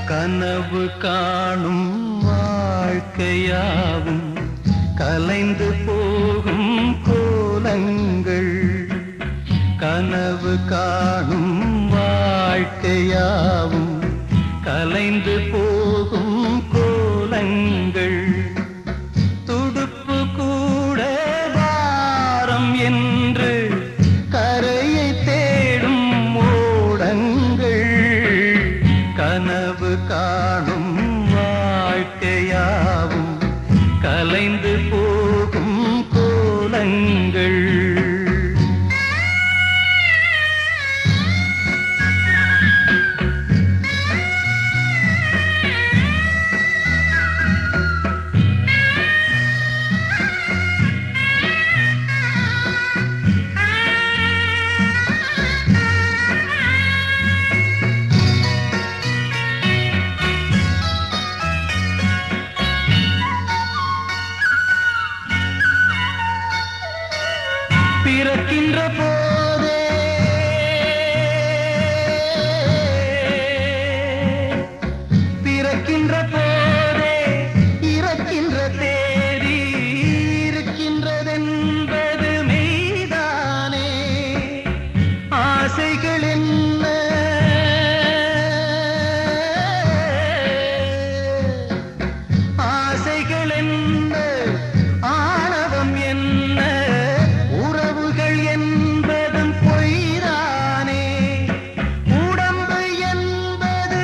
கனவு காணும் வாழ்க்கையாவும் கலைந்து போகும் கோலங்கள். கனவு காணும் வாழ்க்கையாவும் கலைந்து போகும் கோலங்கள். துடுப்பு கூட பாரம் என்று கரையை தேடும் ஓடங்கள். கனவு காணும் வாழ்க்கையாவும் கலைந்து போகும் கோலங்கள். பிறக்கின்ற போதே பிறக்கின்ற போதே இறக்கின்ற தேதி இருக்கின்றதென்பது மெய்தானே. ஆசைகள் என்ன ஆசைகள் என்ன ஆணவம் என்ன என்பதும் பொய்தானே. உடம்பு என்பது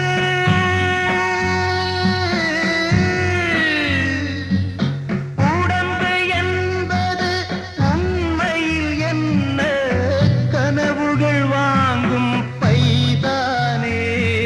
உண்மையில் என்ன கனவுகள் வாங்கும் பைதானே.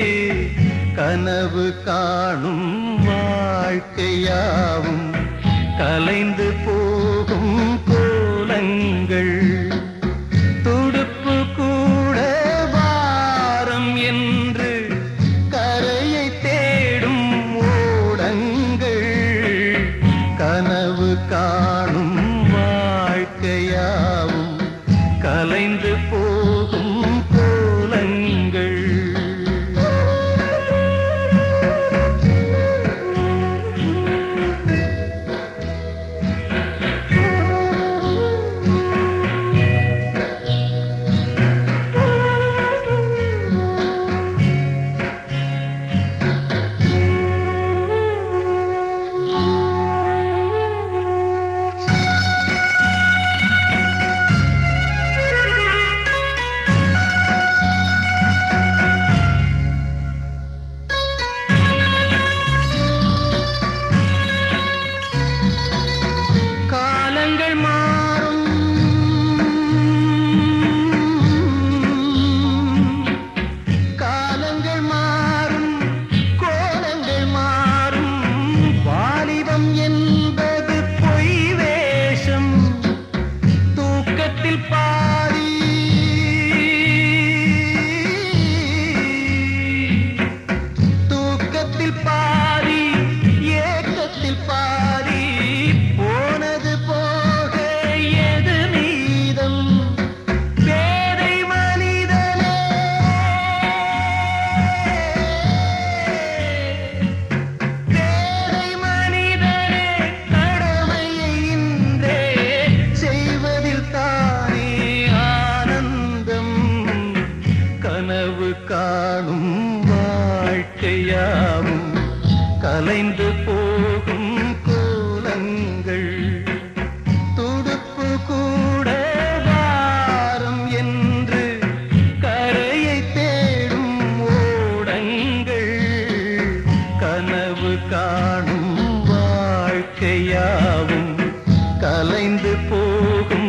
கனவு காணும் வாழ்க்கையாவும் கலைந்து போகும் கோலங்கள். துடுப்பு கூட பாரம் என்று கரையை தேடும் ஓடங்கள். கனவு காணும் வாழ்க்கையாவும் கலைந்து போகும் கோலங்கள். என்பது பொய் வேஷம். தூக்கத்தில் பாதி தூக்கத்தில் பாதி ஏக்கத்தில் பாதி போனது போக எது மீதம். பேதை மனிதனே கனவு காணும் வாழ்க்கையாவும் கலைந்து போகும் கோலங்கள். துடுப்பு கூட பாரம் என்று கரையை தேடும் ஓடங்கள். கனவு காணும் வாழ்க்கையாவும் கலைந்து போகும்